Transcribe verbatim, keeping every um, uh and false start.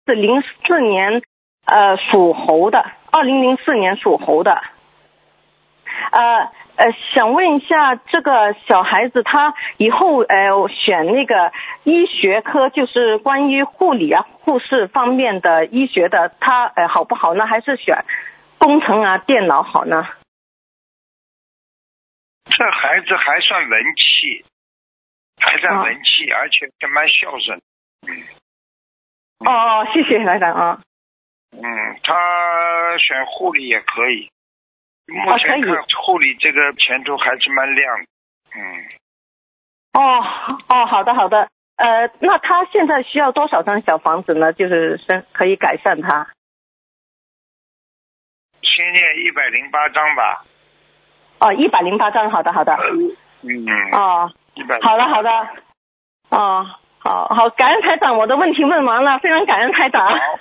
是零四年呃属猴的，二零零四年属猴的。呃呃，想问一下，这个小孩子他以后呃选那个医学科，就是关于护理啊、护士方面的医学的，他呃好不好呢？还是选工程啊、电脑好呢？ 这孩子还算文气，还算文气， 啊、 而且还蛮孝顺。嗯。 哦，谢谢台长啊。 嗯，他选护理也可以。目前看护理这个前途还是蛮亮的。嗯。 哦哦，好的好的。呃，那他现在需要多少张小房子呢？就是生可以改善他。 先念一百零八章吧。 哦，一百零八张，好的好的。 嗯。 哦， 一百。 好的好的。哦，好好，感恩台长，我的问题问完了，非常感恩台长。